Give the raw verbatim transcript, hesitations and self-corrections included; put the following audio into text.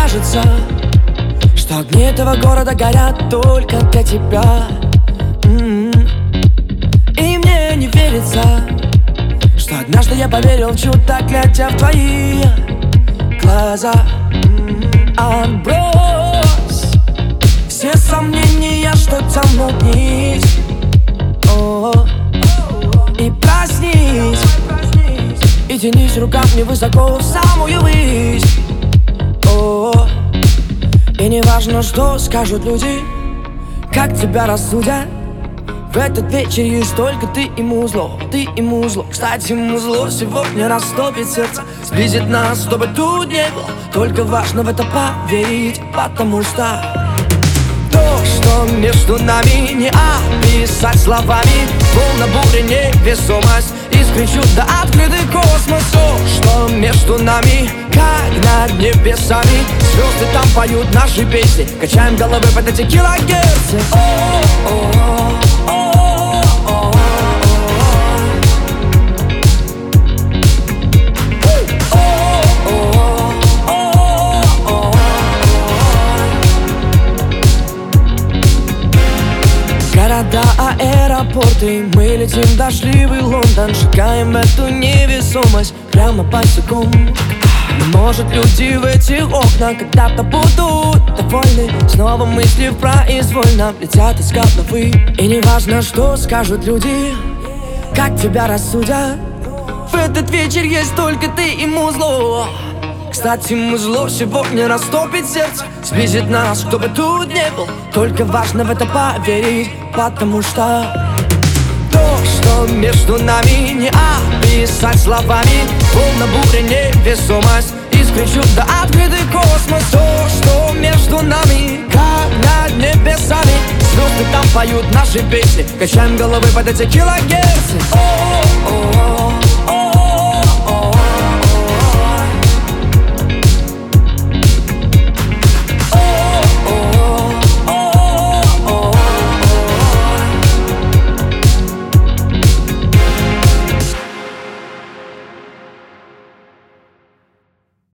кажется, что огни этого города горят только для тебя. М-м-м. И мне не верится, что однажды я поверил в чудо, глядя в твои глаза. Отбрось все сомнения, что тянут вниз. О-о-о. И проснись, и тянись руками высоко в самую высь. О-о-о. И не важно, что скажут люди, как тебя рассудят. В этот вечер есть только ты и музло, ты и музло. Кстати, музло сегодня растопит сердце, сблизит нас, чтобы тут не было. Только важно в это поверить, потому что то, что между нами, не описать словами. Волна бури, невесомость, искры чудо, открытый космос. То, что между нами, как над небесами. Звезды там поют наши песни, качаем головы под эти килогерцы. О-о-о. Города, аэропорты, мы летим в дождливый Лондон. Шагаем в эту невесомость прямо босиком. Может, люди в этих окнах когда-то будут довольны. Снова мысли произвольно летят из головы. И не важно, что скажут люди, как тебя рассудят. В этот вечер есть только ты и музло. Кстати, музло сегодня растопит сердце, сблизит нас, кто бы тут не был. Только важно в это поверить, потому что то, что между нами, не описать словами. Волна бури, невесомость, искры чудо, открытый космос. То, что между нами, как над небесами. Звезды там поют наши песни, качаем головы под эти килогерцы. О-о-о.